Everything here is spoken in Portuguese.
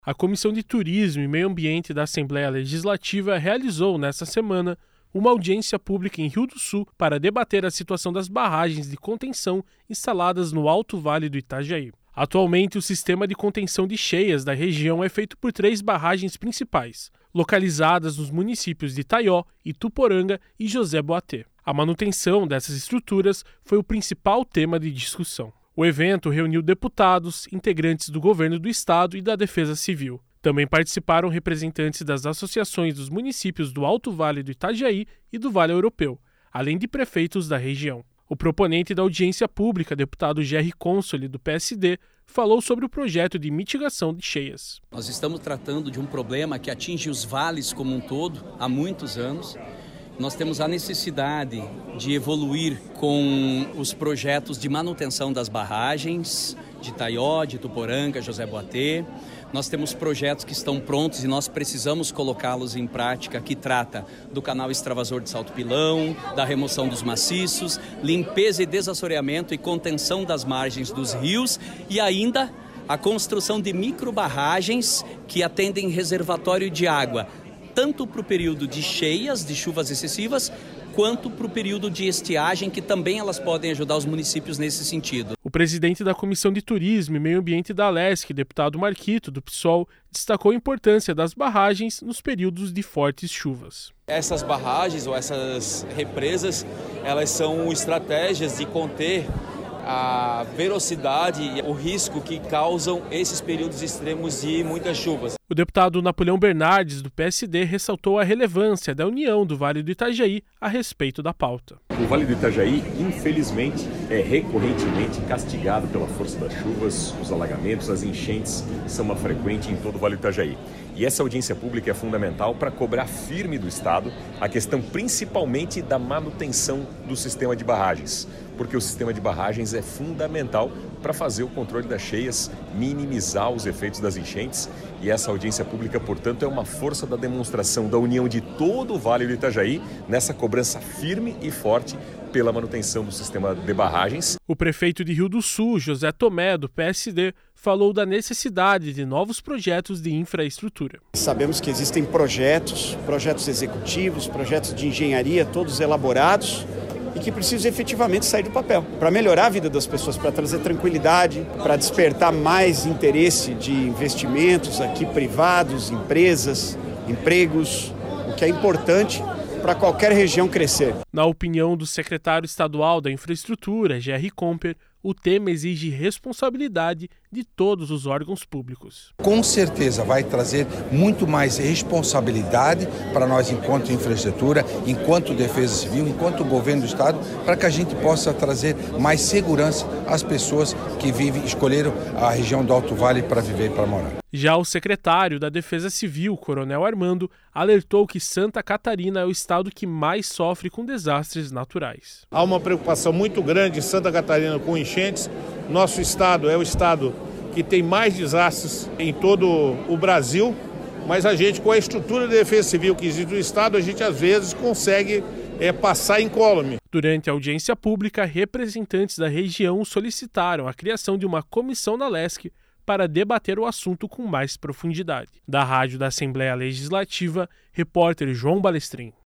A Comissão de Turismo e Meio Ambiente da Assembleia Legislativa realizou, nesta semana, uma audiência pública em Rio do Sul para debater a situação das barragens de contenção instaladas no Alto Vale do Itajaí. Atualmente, o sistema de contenção de cheias da região é feito por 3 barragens principais, localizadas nos municípios de Itaió, Ituporanga e José Boatê. A manutenção dessas estruturas foi o principal tema de discussão. O evento reuniu deputados, integrantes do governo do estado e da Defesa Civil. Também participaram representantes das associações dos municípios do Alto Vale do Itajaí e do Vale Europeu, além de prefeitos da região. O proponente da audiência pública, deputado Gerry Consoli, do PSD, falou sobre o projeto de mitigação de cheias. Nós estamos tratando de um problema que atinge os vales como um todo há muitos anos. Nós temos a necessidade de evoluir com os projetos de manutenção das barragens de Itaió, de Ituporanga, José Boatê. Nós temos projetos que estão prontos e nós precisamos colocá-los em prática, que trata do canal extravasor de Salto Pilão, da remoção dos maciços, limpeza e desassoreamento e contenção das margens dos rios e ainda a construção de microbarragens que atendem reservatório de água, tanto para o período de cheias, de chuvas excessivas, quanto para o período de estiagem, que também elas podem ajudar os municípios nesse sentido. O presidente da Comissão de Turismo e Meio Ambiente da Alesc, deputado Marquito, do PSOL, destacou a importância das barragens nos períodos de fortes chuvas. Essas barragens ou essas represas, elas são estratégias de conter a velocidade e o risco que causam esses períodos extremos de muitas chuvas. O deputado Napoleão Bernardes, do PSD, ressaltou a relevância da união do Vale do Itajaí a respeito da pauta. O Vale do Itajaí, infelizmente, é recorrentemente castigado pela força das chuvas, os alagamentos, as enchentes são uma frequente em todo o Vale do Itajaí. E essa audiência pública é fundamental para cobrar firme do Estado a questão principalmente da manutenção do sistema de barragens, porque o sistema de barragens é fundamental para fazer o controle das cheias, minimizar os efeitos das enchentes. E essa audiência pública, portanto, é uma força da demonstração da união de todo o Vale do Itajaí nessa cobrança firme e forte pela manutenção do sistema de barragens. O prefeito de Rio do Sul, José Tomé, do PSD, falou da necessidade de novos projetos de infraestrutura. Sabemos que existem projetos executivos, projetos de engenharia, todos elaborados, e que precisam efetivamente sair do papel, para melhorar a vida das pessoas, para trazer tranquilidade, para despertar mais interesse de investimentos aqui privados, empresas, empregos, o que é importante para qualquer região crescer. Na opinião do secretário estadual da Infraestrutura, Gerry Comper, o tema exige responsabilidade de todos os órgãos públicos. Com certeza vai trazer muito mais responsabilidade para nós enquanto infraestrutura, enquanto defesa civil, enquanto governo do estado, para que a gente possa trazer mais segurança às pessoas que escolheram a região do Alto Vale para viver e para morar. Já o secretário da Defesa Civil, Coronel Armando, alertou que Santa Catarina é o estado que mais sofre com desastres naturais. Há uma preocupação muito grande em Santa Catarina com enchentes. Nosso estado é o estado que tem mais desastres em todo o Brasil, mas a gente, com a estrutura de defesa civil que existe no estado, a gente às vezes consegue passar incólume. Durante a audiência pública, representantes da região solicitaram a criação de uma comissão na Alesc para debater o assunto com mais profundidade. Da Rádio da Assembleia Legislativa, repórter João Balestrin.